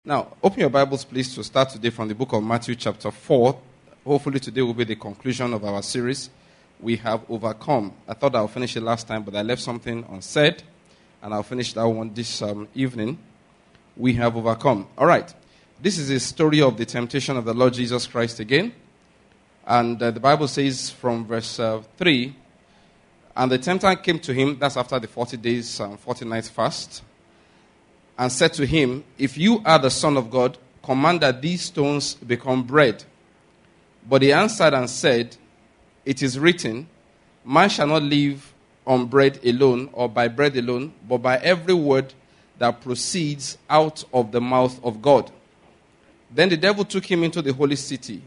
Now, open your Bibles, please, to start today from the book of Matthew chapter 4. Hopefully today will be the conclusion of our series, We Have Overcome. I thought I'll finish it last time, but I left something unsaid, and I'll finish that one this evening. We have overcome. All right. This is a story of the temptation of the Lord Jesus Christ again. And the Bible says from verse 3, and the tempter came to him, that's after the 40 days, 40 nights fast, and said to him, if you are the Son of God, command that these stones become bread. But he answered and said, it is written, man shall not live on bread alone or by bread alone, but by every word that proceeds out of the mouth of God. Then the devil took him into the holy city,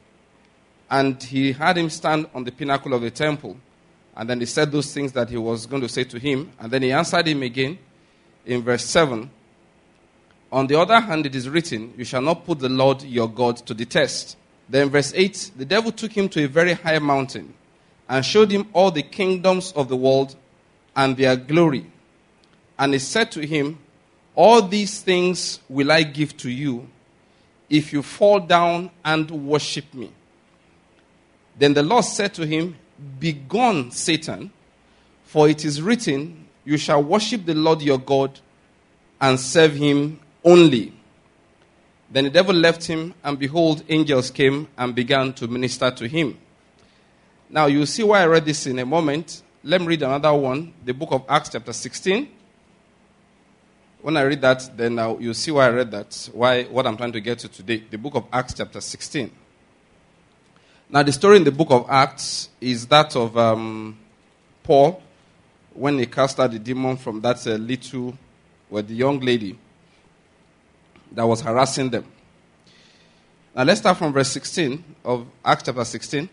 and he had him stand on the pinnacle of the temple. And then he said those things that he was going to say to him. And then he answered him again in verse 7. On the other hand, it is written, you shall not put the Lord your God to the test. Then verse 8, the devil took him to a very high mountain and showed him all the kingdoms of the world and their glory. And he said to him, all these things will I give to you if you fall down and worship me. Then the Lord said to him, begone, Satan, for it is written, you shall worship the Lord your God and serve him only. Then the devil left him, and behold, angels came and began to minister to him. Now, you'll see why I read this in a moment. Let me read another one, the book of Acts chapter 16. When I read that, then you'll see why I read that, what I'm trying to get to today. The book of Acts chapter 16. Now, the story in the book of Acts is that of Paul, when he cast out the demon from that the young lady that was harassing them. Now, let's start from verse 16 of Acts chapter 16.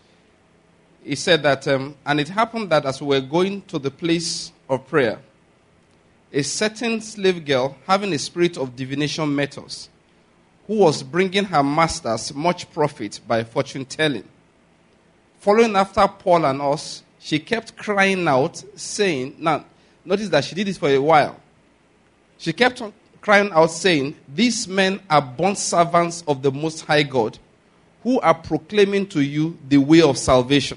He said that, and it happened that as we were going to the place of prayer, a certain slave girl, having a spirit of divination, met us, who was bringing her masters much profit by fortune telling. Following after Paul and us, she kept crying out, saying, now, notice that she did this for a while. She kept on crying out, saying, these men are bond servants of the Most High God, who are proclaiming to you the way of salvation.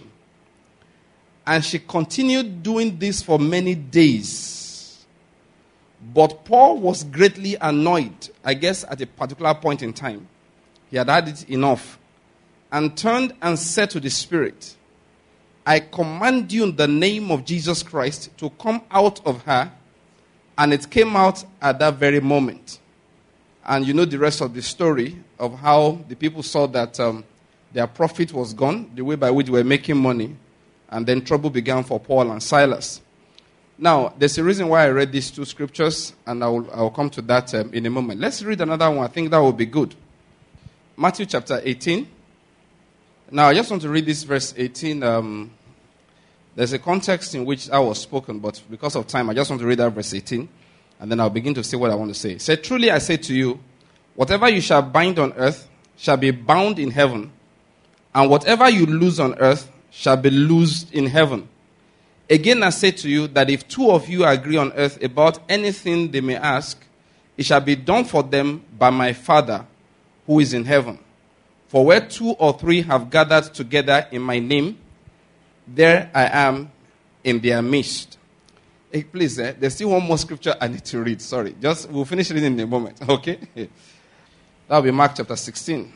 And she continued doing this for many days. But Paul was greatly annoyed, I guess at a particular point in time. He had had it enough. And turned and said to the spirit, I command you in the name of Jesus Christ to come out of her. And it came out at that very moment. And you know the rest of the story of how the people saw that their profit was gone, the way by which they were making money. And then trouble began for Paul and Silas. Now, there's a reason why I read these two scriptures, and I will come to that in a moment. Let's read another one. I think that will be good. Matthew chapter 18. Now, I just want to read this verse 18. There's a context in which that was spoken, but because of time, I just want to read that verse 18, and then I'll begin to say what I want to say. It said, truly I say to you, whatever you shall bind on earth shall be bound in heaven, and whatever you loose on earth shall be loosed in heaven. Again I say to you that if two of you agree on earth about anything they may ask, it shall be done for them by my Father who is in heaven. For where two or three have gathered together in my name, there I am in their midst. Hey, please, there's still one more scripture I need to read. Sorry. We'll finish reading in a moment. Okay? That will be Mark chapter 16.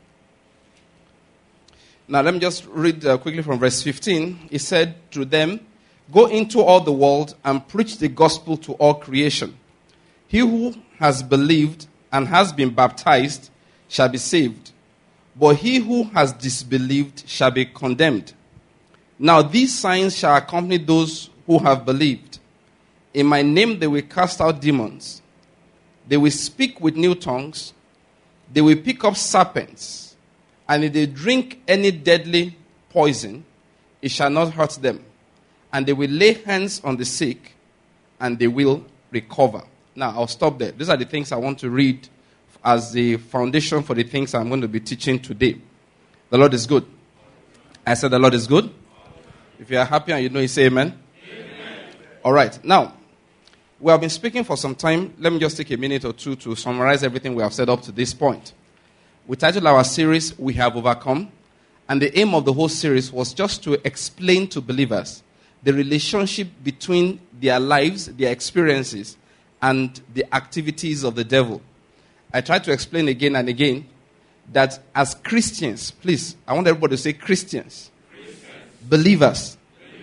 Now, let me just read quickly from verse 15. He said to them, go into all the world and preach the gospel to all creation. He who has believed and has been baptized shall be saved, but he who has disbelieved shall be condemned. Now these signs shall accompany those who have believed. In my name they will cast out demons. They will speak with new tongues. They will pick up serpents. And if they drink any deadly poison, it shall not hurt them. And they will lay hands on the sick, and they will recover. Now, I'll stop there. These are the things I want to read as the foundation for the things I'm going to be teaching today. The Lord is good. I said the Lord is good. If you are happy and you know, you say amen. Amen. All right. Now, We have been speaking for some time. Let me just take a minute or two to summarize everything we have said up to this point. We titled our series, We Have Overcome. And the aim of the whole series was just to explain to believers the relationship between their lives, their experiences, and the activities of the devil. I tried to explain again and again that as Christians, please, I want everybody to say Christians. Believers.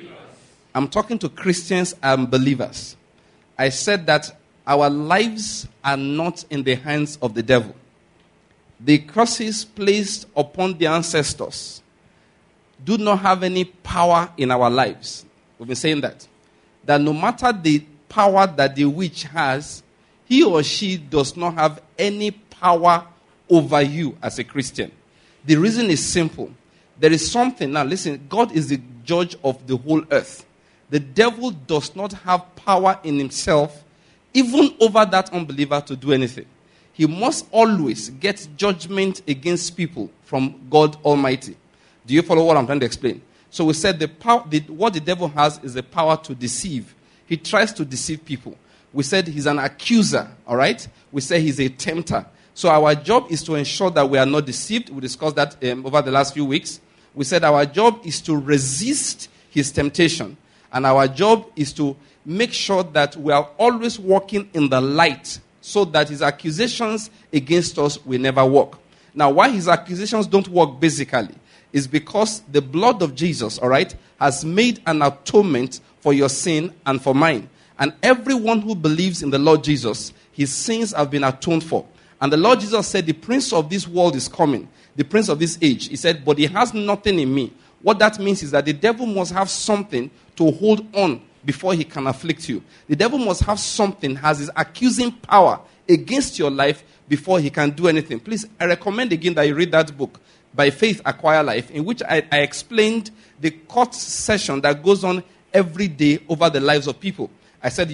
I'm talking to Christians and believers. I said that our lives are not in the hands of the devil. The curses placed upon the ancestors do not have any power in our lives. We've been saying that. That no matter the power that the witch has, he or she does not have any power over you as a Christian. The reason is simple. There is something, now listen, God is the judge of the whole earth. The devil does not have power in himself, even over that unbeliever, to do anything. He must always get judgment against people from God Almighty. Do you follow what I'm trying to explain? So we said what the devil has is the power to deceive. He tries to deceive people. We said he's an accuser, all right? We said he's a tempter. So our job is to ensure that we are not deceived. We discussed that over the last few weeks. We said our job is to resist his temptation. And our job is to make sure that we are always walking in the light so that his accusations against us will never work. Now, why his accusations don't work basically is because the blood of Jesus, all right, has made an atonement for your sin and for mine. And everyone who believes in the Lord Jesus, his sins have been atoned for. And the Lord Jesus said, the prince of this world is coming, the prince of this age. He said, but he has nothing in me. What that means is that the devil must have something to hold on before he can afflict you. The devil must have something, has his accusing power against your life before he can do anything. Please, I recommend again that you read that book, By Faith Acquire Life, in which I explained the court session that goes on every day over the lives of people. I said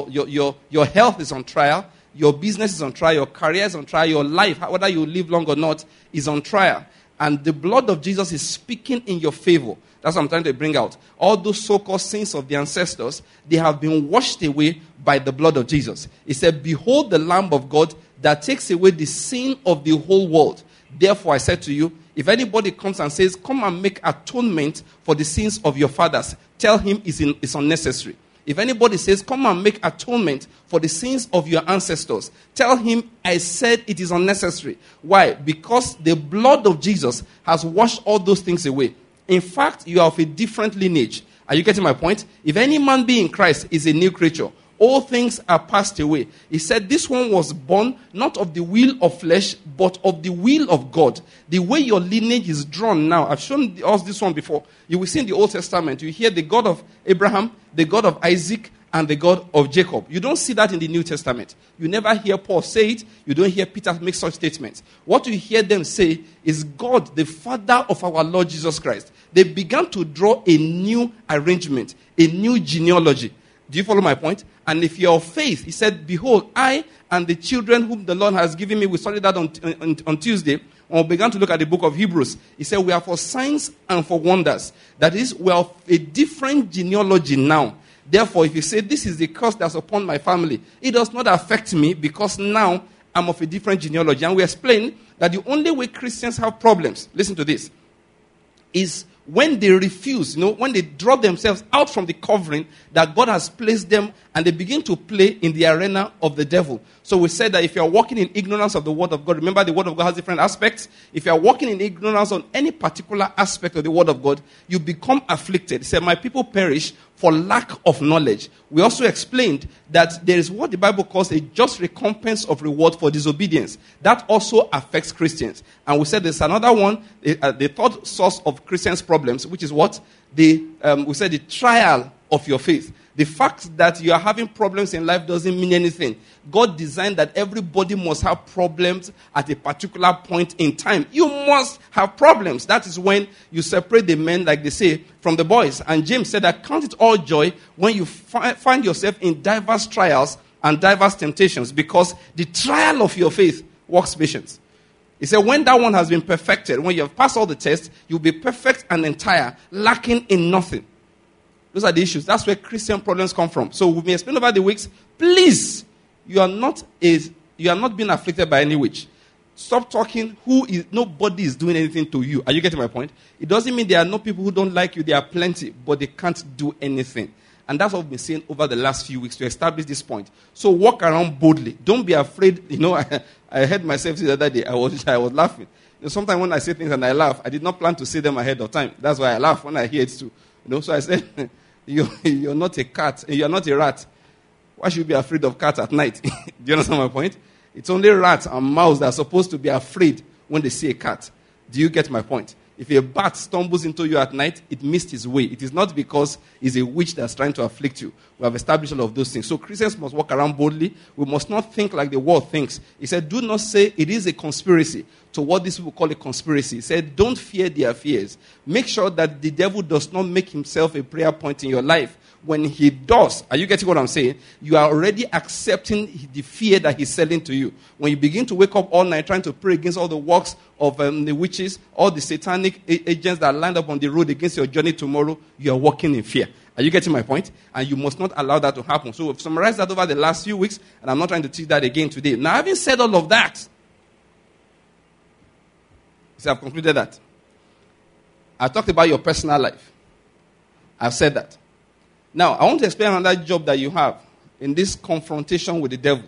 your health is on trial, your business is on trial, your career is on trial, your life, whether you live long or not, is on trial. And the blood of Jesus is speaking in your favor. That's what I'm trying to bring out. All those so-called sins of the ancestors, they have been washed away by the blood of Jesus. He said, behold the Lamb of God that takes away the sin of the whole world. Therefore, I said to you, if anybody comes and says, come and make atonement for the sins of your fathers, tell him it's unnecessary. If anybody says, come and make atonement for the sins of your ancestors, tell him, I said it is unnecessary. Why? Because the blood of Jesus has washed all those things away. In fact, you are of a different lineage. Are you getting my point? If any man be in Christ, is a new creature. All things are passed away. He said this one was born not of the will of flesh, but of the will of God. The way your lineage is drawn now, I've shown us this one before. You will see in the Old Testament, you hear the God of Abraham, the God of Isaac, and the God of Jacob. You don't see that in the New Testament. You never hear Paul say it. You don't hear Peter make such statements. What you hear them say is God, the Father of our Lord Jesus Christ. They began to draw a new arrangement, a new genealogy. Do you follow my point? And if you're of faith, he said, behold, I and the children whom the Lord has given me, we studied that on Tuesday, when we began to look at the book of Hebrews. He said, we are for signs and for wonders. That is, we are of a different genealogy now. Therefore, if you say, this is the curse that's upon my family, it does not affect me because now I'm of a different genealogy. And we explained that the only way Christians have problems, listen to this, is when they refuse, when they draw themselves out from the covering that God has placed them and they begin to play in the arena of the devil. So we said that if you are walking in ignorance of the word of God, remember the word of God has different aspects. If you are walking in ignorance on any particular aspect of the word of God, you become afflicted. He said, my people perish for lack of knowledge. We also explained that there is what the Bible calls a just recompense of reward for disobedience. That also affects Christians. And we said there's another one, the third source of Christians' problems, which is what? We said the trial of your faith. The fact that you are having problems in life doesn't mean anything. God designed that everybody must have problems at a particular point in time. You must have problems. That is when you separate the men, like they say, from the boys. And James said that count it all joy when you find yourself in diverse trials and diverse temptations, because the trial of your faith works patience. He said when that one has been perfected, when you have passed all the tests, you'll be perfect and entire, lacking in nothing. Those are the issues. That's where Christian problems come from. So we may explain over the weeks. Please, you are not being afflicted by any witch. Stop talking. Nobody is doing anything to you. Are you getting my point? It doesn't mean there are no people who don't like you. There are plenty, but they can't do anything. And that's what we've been saying over the last few weeks to establish this point. So walk around boldly. Don't be afraid. I heard myself the other day. I was laughing. Sometimes when I say things and I laugh, I did not plan to say them ahead of time. That's why I laugh when I hear it too. So I said, you're not a cat. You're not a rat. Why should you be afraid of cats at night? Do you understand my point? It's only rats and mouse that are supposed to be afraid when they see a cat. Do you get my point? If a bat stumbles into you at night, it missed his way. It is not because it's a witch that's trying to afflict you. We have established all of those things. So Christians must walk around boldly. We must not think like the world thinks. He said, do not say it is a conspiracy to what these people call a conspiracy. He said, don't fear their fears. Make sure that the devil does not make himself a prayer point in your life. When he does, are you getting what I'm saying? You are already accepting the fear that he's selling to you. When you begin to wake up all night trying to pray against all the works of the witches, all the satanic agents that are lined up on the road against your journey tomorrow, you are walking in fear. Are you getting my point? And you must not allow that to happen. So we've summarized that over the last few weeks, and I'm not trying to teach that again today. Now, having said all of that, so I've concluded that. I talked about your personal life. I've said that. Now, I want to explain another job that you have in this confrontation with the devil.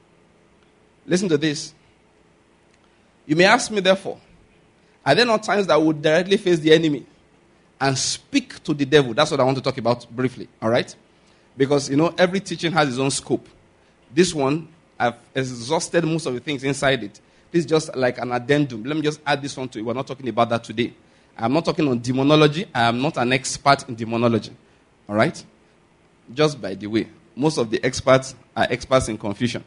Listen to this. You may ask me, therefore, are there not times that I would directly face the enemy and speak to the devil? That's what I want to talk about briefly, all right? Because, every teaching has its own scope. This one, I've exhausted most of the things inside it. This is just like an addendum. Let me just add this one to it. We're not talking about that today. I'm not talking on demonology. I am not an expert in demonology, all right? Just by the way, most of the experts are experts in confusion.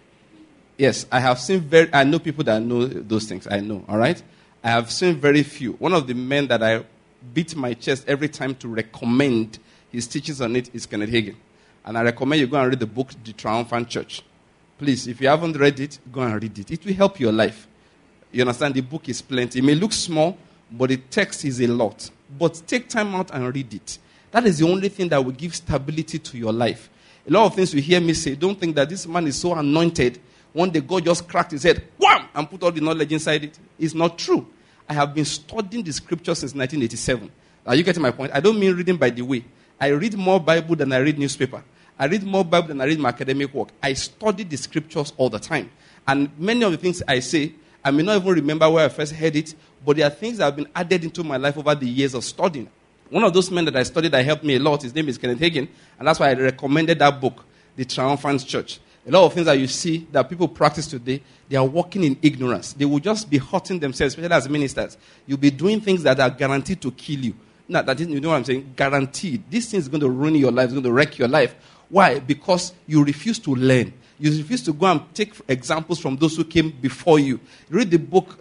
Yes, I know people that know those things. I know, all right? I have seen very few. One of the men that I beat my chest every time to recommend his teachings on it is Kenneth Hagin. And I recommend you go and read the book, The Triumphant Church. Please, if you haven't read it, go and read it. It will help your life. You understand? The book is plenty. It may look small, but the text is a lot. But take time out and read it. That is the only thing that will give stability to your life. A lot of things you hear me say, don't think that this man is so anointed. One day God just cracked his head, wham, and put all the knowledge inside it. It's not true. I have been studying the scriptures since 1987. Are you getting my point? I don't mean reading by the way. I read more Bible than I read newspaper. I read more Bible than I read my academic work. I study the scriptures all the time. And many of the things I say, I may not even remember where I first heard it, but there are things that have been added into my life over the years of studying. One of those men that I studied that helped me a lot, his name is Kenneth Hagin, and that's why I recommended that book, The Triumphant Church. A lot of things that you see that people practice today, they are walking in ignorance. They will just be hurting themselves, especially as ministers. You'll be doing things that are guaranteed to kill you. Now, you know what I'm saying? Guaranteed. This thing is going to ruin your life. It's going to wreck your life. Why? Because you refuse to learn. You refuse to go and take examples from those who came before you. Read the book,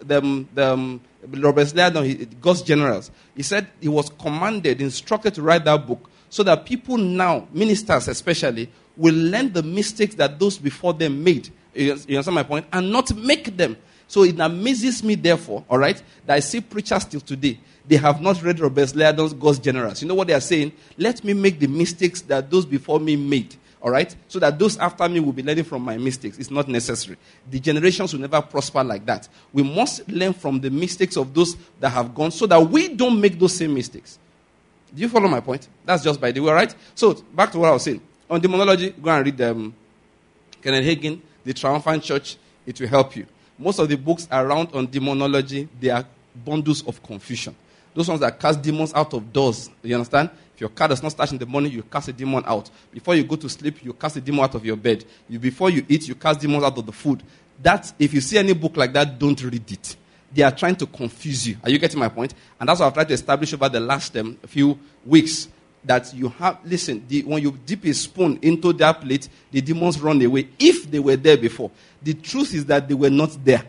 Robert Liardon, God's Generals. He said he was instructed to write that book so that people now, ministers especially, will learn the mistakes that those before them made. You understand my point? And not make them. So it amazes me, therefore, all right, that I see preachers till today. They have not read Robert Liardon's God's Generals. You know what they are saying? Let me make the mistakes that those before me made. All right? So that those after me will be learning from my mistakes. It's not necessary. The generations will never prosper like that. We must learn from the mistakes of those that have gone so that we don't make those same mistakes. Do you follow my point? That's just by the way, all right? So, back to what I was saying. On demonology, go and read Kenneth Hagin, The Triumphant Church. It will help you. Most of the books around on demonology, they are bundles of confusion. Those ones that cast demons out of doors. You understand? If your car does not start in the morning, you cast a demon out. Before you go to sleep, you cast a demon out of your bed. Before you eat, you cast demons out of the food. If you see any book like that, don't read it. They are trying to confuse you. Are you getting my point? And that's what I've tried to establish over the last few weeks. That you have, listen, when you dip a spoon into that plate, the demons run away if they were there before. The truth is that they were not there.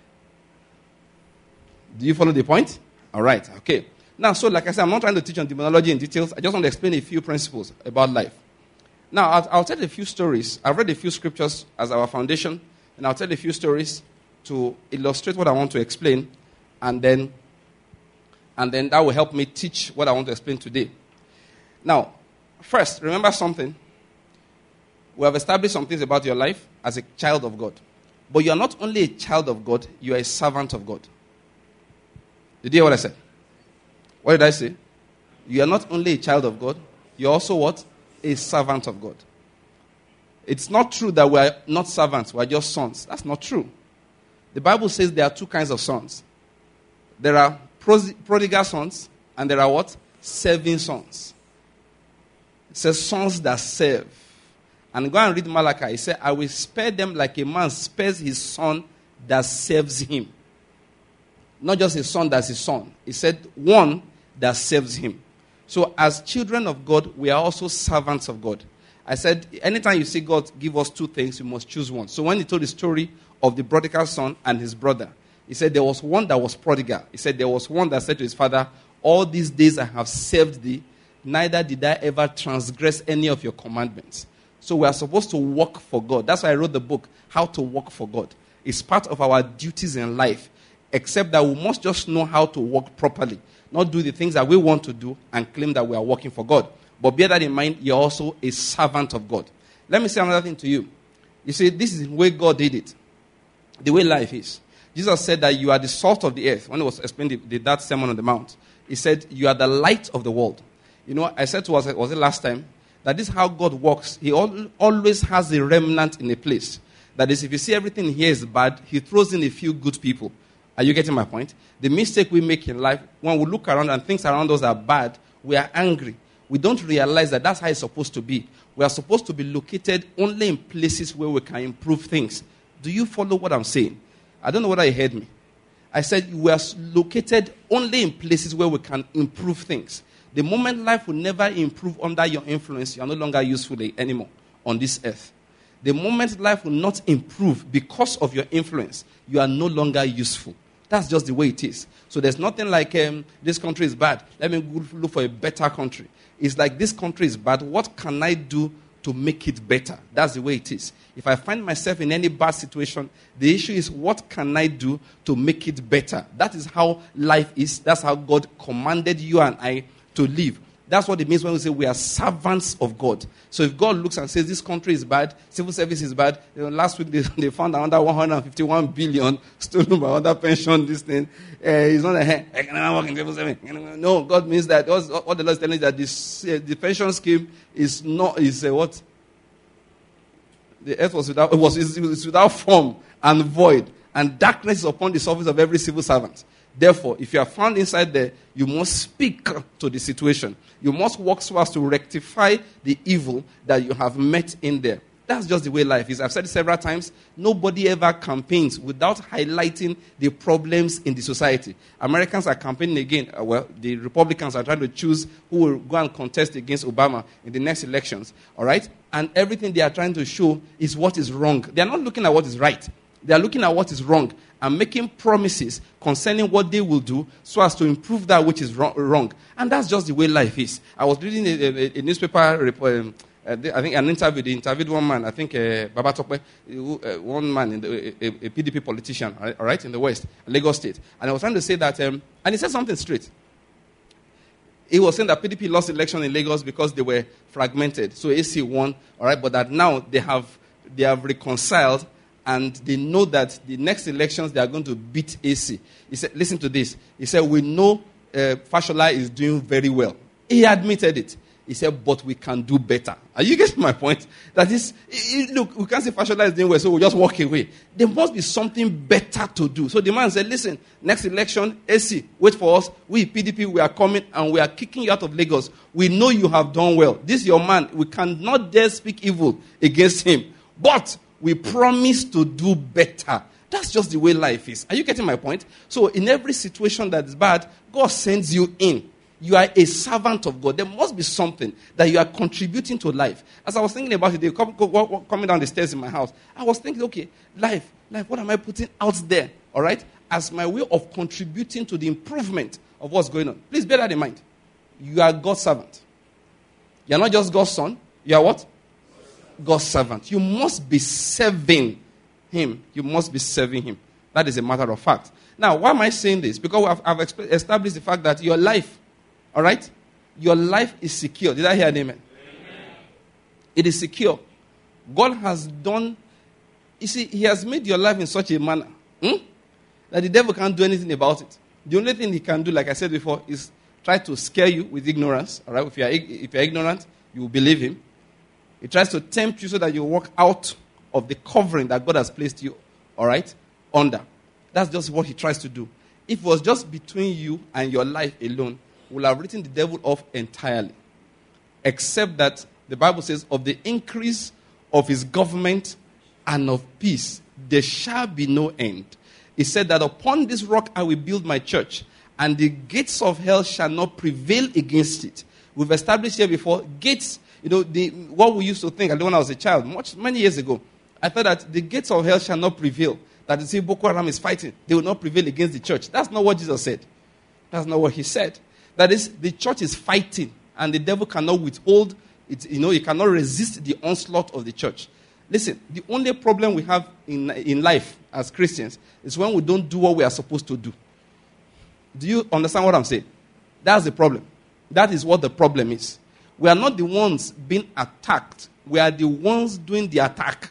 Do you follow the point? All right, okay. Now, so like I said, I'm not trying to teach on demonology in details. I just want to explain a few principles about life. Now, I'll tell a few stories. I've read a few scriptures as our foundation, and I'll tell a few stories to illustrate what I want to explain, and then that will help me teach what I want to explain today. Now, First, remember something. We have established some things about your life as a child of God. But you are not only a child of God, you are a servant of God. Did you hear what I said? What did I say? You are not only a child of God, you are also what? A servant of God. It's not true that we are not servants, we are just sons. That's not true. The Bible says there are two kinds of sons. There are prodigal sons, and there are what? Serving sons. It says sons that serve. And go and read Malachi. He said, I will spare them like a man spares his son that serves him. Not just a son that's his son. He said, one that serves him. So as children of God, we are also servants of God. I said, anytime you see God give us two things, you must choose one. So when he told the story of the prodigal son and his brother, he said there was one that was prodigal. He said there was one that said to his father, all these days I have served thee, neither did I ever transgress any of your commandments. So we are supposed to work for God. That's why I wrote the book, How to Work for God. It's part of our duties in life, except that we must just know how to work properly, not do the things that we want to do and claim that we are working for God. But bear that in mind, you're also a servant of God. Let me say another thing to you. You see, this is the way God did it, the way life is. Jesus said that you are the salt of the earth. When he was explaining that Sermon on the Mount, he said, you are the light of the world. You know, I said to us, was it last time, that this is how God works. He always has a remnant in a place. That is, if you see everything here is bad, he throws in a few good people. Are you getting my point? The mistake we make in life, when we look around and things around us are bad, we are angry. We don't realize that that's how it's supposed to be. We are supposed to be located only in places where we can improve things. Do you follow what I'm saying? I don't know whether you heard me. I said we are located only in places where we can improve things. The moment life will never improve under your influence, you are no longer useful anymore on this earth. The moment life will not improve because of your influence, you are no longer useful. That's just the way it is. So there's nothing like this country is bad, let me go look for a better country. It's like this country is bad, what can I do to make it better? That's the way it is. If I find myself in any bad situation, the issue is what can I do to make it better? That is how life is. That's how God commanded you and I to live. That's what it means when we say we are servants of God. So if God looks and says this country is bad, civil service is bad, last week they found another 151 billion stolen by other pension, this thing. It's not I can never work in civil service. No, God means that what the Lord is telling is that the pension scheme is what? The earth was without form and void, and darkness is upon the surface of every civil servant. Therefore, if you are found inside there, you must speak to the situation. You must work so as to rectify the evil that you have met in there. That's just the way life is. I've said it several times. Nobody ever campaigns without highlighting the problems in the society. Americans are campaigning again. The Republicans are trying to choose who will go and contest against Obama in the next elections. All right? And everything they are trying to show is what is wrong. They are not looking at what is right. They are looking at what is wrong and making promises concerning what they will do so as to improve that which is wrong. And that's just the way life is. I was reading a newspaper report, I think an interview. They interviewed one man, I think Baba Tokwe, one man, a PDP politician, all right, in the West, Lagos State. And I was trying to say that, and he said something straight. He was saying that PDP lost the election in Lagos because they were fragmented. So AC won, all right, but that now they have reconciled. And they know that the next elections, they are going to beat AC. He said, listen to this. He said, we know Fashola is doing very well. He admitted it. He said, but we can do better. Are you getting my point? That is, look, we can't say Fashola is doing well, so we'll just walk away. There must be something better to do. So the man said, listen, next election, AC, wait for us. We, PDP, we are coming and we are kicking you out of Lagos. We know you have done well. This is your man. We cannot dare speak evil against him. But we promise to do better. That's just the way life is. Are you getting my point? So in every situation that is bad, God sends you in. You are a servant of God. There must be something that you are contributing to life. As I was thinking about it, coming down the stairs in my house, I was thinking, okay, life, what am I putting out there? All right? As my way of contributing to the improvement of what's going on. Please bear that in mind. You are God's servant. You are not just God's son. You are what? God's servant. You must be serving him. You must be serving him. That is a matter of fact. Now, why am I saying this? Because I've established the fact that your life, all right, your life is secure. Did I hear an amen? It is secure. God has done, you see, he has made your life in such a manner that the devil can't do anything about it. The only thing he can do, like I said before, is try to scare you with ignorance. All right? If you're ignorant, you will believe him. He tries to tempt you so that you walk out of the covering that God has placed you, all right, under. That's just what he tries to do. If it was just between you and your life alone, we'll have written the devil off entirely. Except that the Bible says, of the increase of his government and of peace, there shall be no end. He said that upon this rock I will build my church, and the gates of hell shall not prevail against it. We've established here before, gates, what we used to think, when I was a child, many years ago, I thought that the gates of hell shall not prevail. That you see Boko Haram is fighting, they will not prevail against the church. That's not what Jesus said. That's not what he said. That is, the church is fighting, and the devil cannot withhold it. He cannot resist the onslaught of the church. Listen, the only problem we have in life as Christians is when we don't do what we are supposed to do. Do you understand what I'm saying? That's the problem. That is what the problem is. We are not the ones being attacked. We are the ones doing the attack.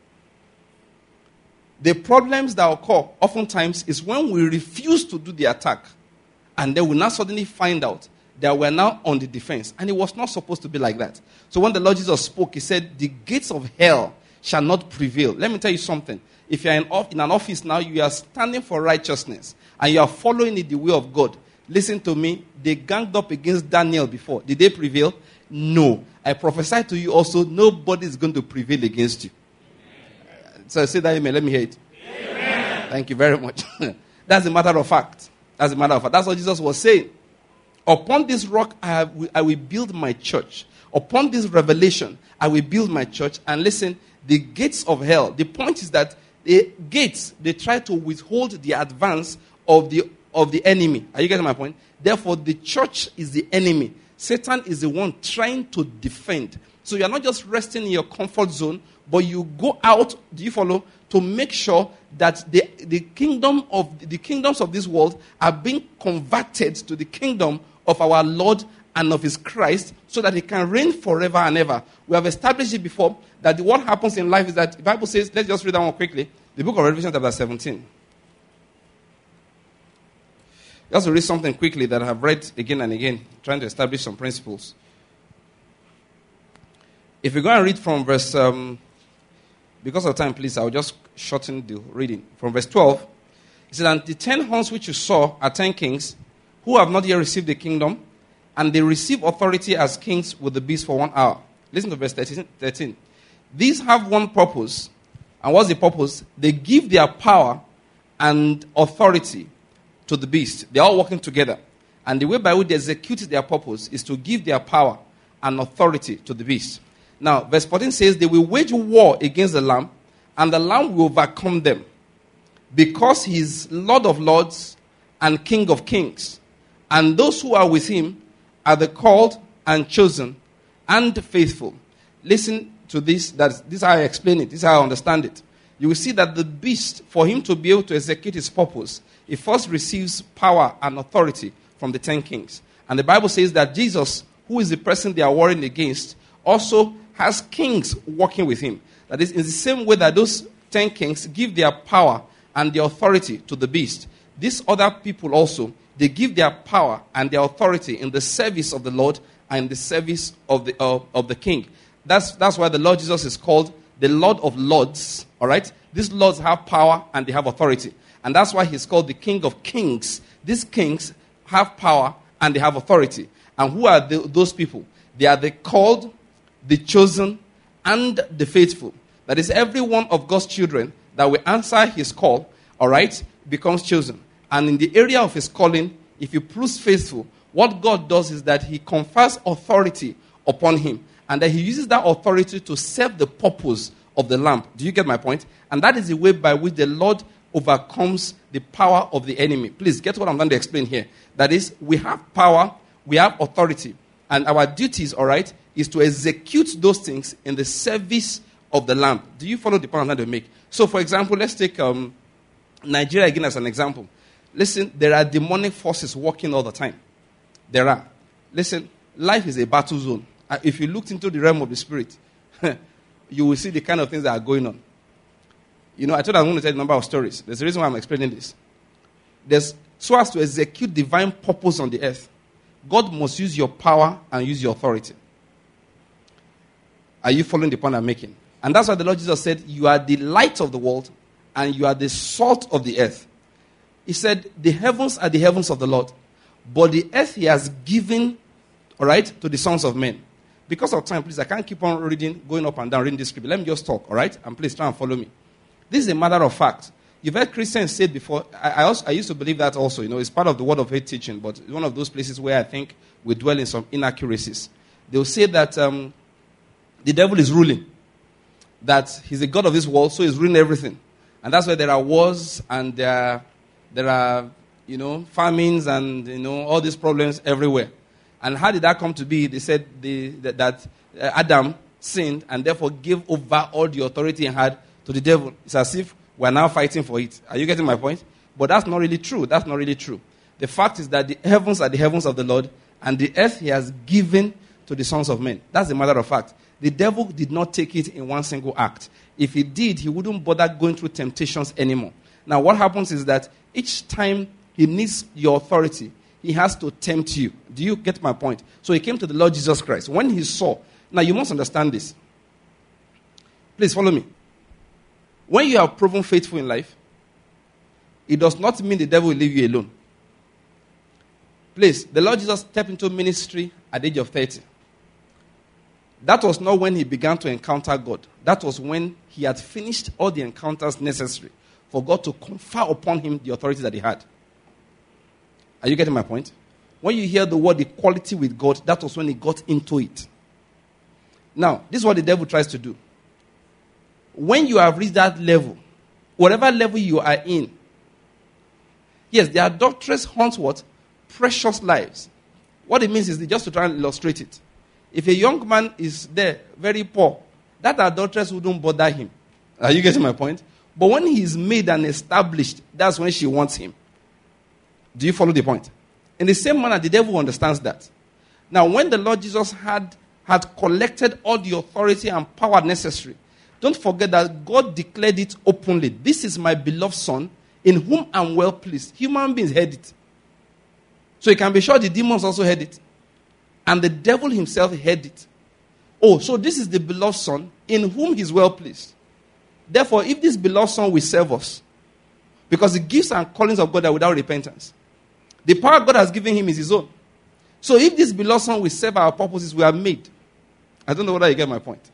The problems that occur oftentimes is when we refuse to do the attack. And then we now suddenly find out that we're now on the defense. And it was not supposed to be like that. So when the Lord Jesus spoke, he said, the gates of hell shall not prevail. Let me tell you something. If you're in an office now, you are standing for righteousness, and you are following the way of God. Listen to me. They ganged up against Daniel before. Did they prevail? No. I prophesy to you also, nobody is going to prevail against you. So say that amen. Let me hear it. Amen. Thank you very much. That's a matter of fact. That's what Jesus was saying. Upon this rock, I will build my church. Upon this revelation, I will build my church. And listen, the gates of hell, the point is that the gates, they try to withhold the advance of the enemy. Are you getting my point? Therefore, the church is the enemy. Satan is the one trying to defend. So you're not just resting in your comfort zone, but you go out, do you follow, to make sure that the kingdoms of this world are being converted to the kingdom of our Lord and of his Christ, so that he can reign forever and ever. We have established it before that what happens in life is that the Bible says, let's just read that one quickly, the book of Revelation chapter 17. Just to read something quickly that I have read again and again, trying to establish some principles. If we go and read from verse, because of time, please, I'll just shorten the reading. From verse 12, it says, and the 10 horns which you saw are 10 kings who have not yet received the kingdom, and they receive authority as kings with the beast for 1 hour. Listen to verse 13. These have one purpose. And what's the purpose? They give their power and authority to the beast. They're all working together. And the way by which they execute their purpose is to give their power and authority to the beast. Now, verse 14 says, they will wage war against the Lamb, and the Lamb will overcome them, because he is Lord of lords and King of kings. And those who are with him are the called and chosen and faithful. Listen to this. This is how I explain it. This is how I understand it. You will see that the beast, for him to be able to execute his purpose, he first receives power and authority from the 10 kings. And the Bible says that Jesus, who is the person they are warring against, also has kings working with him. That is, in the same way that those 10 kings give their power and their authority to the beast, these other people also, they give their power and their authority in the service of the Lord and in the service of the king. That's why the Lord Jesus is called the Lord of Lords. All right? These lords have power and they have authority. And that's why he's called the King of Kings. These kings have power and they have authority. And who are those people? They are the called, the chosen, and the faithful. That is, every one of God's children that will answer his call, all right, becomes chosen. And in the area of his calling, if he proves faithful, what God does is that he confers authority upon him. And that he uses that authority to serve the purpose of the Lamb. Do you get my point? And that is the way by which the Lord overcomes the power of the enemy. Please get what I'm going to explain here. That is, we have power, we have authority. And our duties, all right, is to execute those things in the service of the Lamb. Do you follow the point I'm trying to make? So, for example, let's take Nigeria again as an example. Listen, there are demonic forces working all the time. There are. Listen, life is a battle zone. If you looked into the realm of the spirit, you will see the kind of things that are going on. You know, I told you I was going to tell a number of stories. There's a reason why I'm explaining this. So as to execute divine purpose on the earth, God must use your power and use your authority. Are you following the point I'm making? And that's why the Lord Jesus said, you are the light of the world and you are the salt of the earth. He said, the heavens are the heavens of the Lord, but the earth he has given, all right, to the sons of men. Because of time, please, I can't keep on going up and down, reading this scripture. Let me just talk, all right? And please try and follow me. This is a matter of fact. You've heard Christians say it before. I used to believe that also. You know, it's part of the word of faith teaching, but it's one of those places where I think we dwell in some inaccuracies. They'll say that the devil is ruling, that he's the god of this world, so he's ruling everything. And that's why there are wars and there are, you know, famines and, you know, all these problems everywhere. And how did that come to be? They said that Adam sinned and therefore gave over all the authority he had to the devil. It's as if we're now fighting for it. Are you getting my point? But that's not really true. That's not really true. The fact is that the heavens are the heavens of the Lord and the earth he has given to the sons of men. That's a matter of fact. The devil did not take it in one single act. If he did, he wouldn't bother going through temptations anymore. Now, what happens is that each time he needs your authority, he has to tempt you. Do you get my point? So he came to the Lord Jesus Christ. When he saw, now you must understand this. Please follow me. When you have proven faithful in life, it does not mean the devil will leave you alone. Please, the Lord Jesus stepped into ministry at the age of 30. That was not when he began to encounter God. That was when he had finished all the encounters necessary for God to confer upon him the authority that he had. Are you getting my point? When you hear the word equality with God, that was when he got into it. Now, this is what the devil tries to do. When you have reached that level, whatever level you are in, yes, the adulteress hunts what? Precious lives. What it means is just to try and illustrate it. If a young man is there, very poor, that adulteress wouldn't bother him. Are you getting my point? But when he is made and established, that's when she wants him. Do you follow the point? In the same manner, the devil understands that. Now, when the Lord Jesus had collected all the authority and power necessary, don't forget that God declared it openly. This is my beloved son, in whom I'm well pleased. Human beings heard it. So you can be sure the demons also heard it. And the devil himself heard it. Oh, so this is the beloved son, in whom he's well pleased. Therefore, if this beloved son will serve us, because the gifts and callings of God are without repentance, the power God has given him is his own. So if this beloved son will serve our purposes, we are made. I don't know whether you get my point.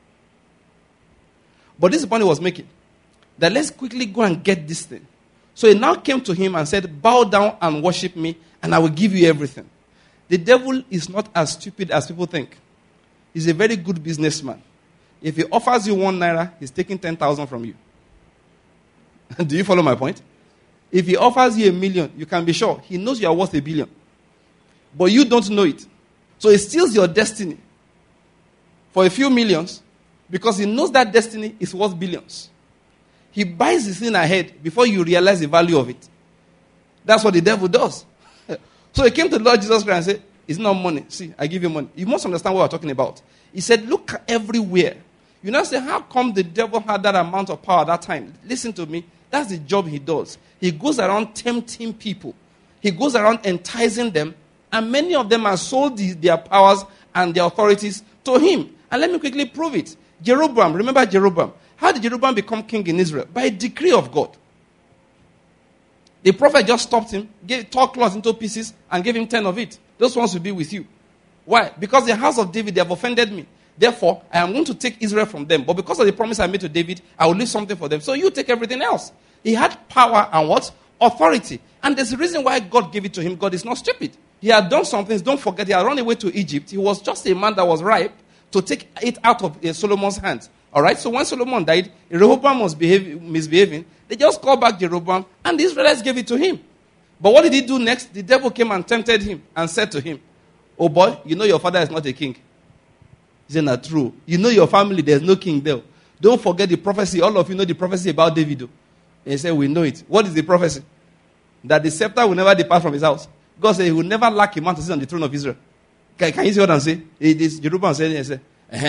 But this is the point he was making. That let's quickly go and get this thing. So he now came to him and said, bow down and worship me, and I will give you everything. The devil is not as stupid as people think. He's a very good businessman. If he offers you 1 naira, he's taking 10,000 from you. Do you follow my point? If he offers you 1 million, you can be sure he knows you are worth 1 billion. But you don't know it. So he steals your destiny for a few millions because he knows that destiny is worth billions. He buys the thing ahead before you realize the value of it. That's what the devil does. So he came to the Lord Jesus Christ and said, it's not money. See, I give you money. You must understand what we're talking about. He said, look everywhere. You now say, how come the devil had that amount of power at that time? Listen to me. That's the job he does. He goes around tempting people. He goes around enticing them. And many of them have sold their powers and their authorities to him. And let me quickly prove it. Jeroboam, remember Jeroboam? How did Jeroboam become king in Israel? By a decree of God. The prophet just stopped him, tore cloth into pieces, and gave him 10 of it. Those ones will be with you. Why? Because the house of David, they have offended me. Therefore, I am going to take Israel from them. But because of the promise I made to David, I will leave something for them. So you take everything else. He had power and what? Authority. And there's a reason why God gave it to him. God is not stupid. He had done some things. Don't forget, he had run away to Egypt. He was just a man that was ripe to take it out of Solomon's hands. All right? So when Solomon died, Rehoboam was misbehaving. They just called back Jeroboam, and the Israelites gave it to him. But what did he do next? The devil came and tempted him and said to him, oh boy, you know your father is not a king. He said, not true. You know your family, there's no king there. Don't forget the prophecy. All of you know the prophecy about David. And he said, we know it. What is the prophecy? That the scepter will never depart from his house. God said he will never lack a man to sit on the throne of Israel. Can you see what I'm saying? Jeroboam said,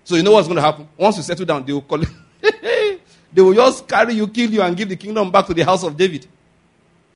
So you know what's going to happen? Once you settle down, they will call you. They will just carry you, kill you, and give the kingdom back to the house of David.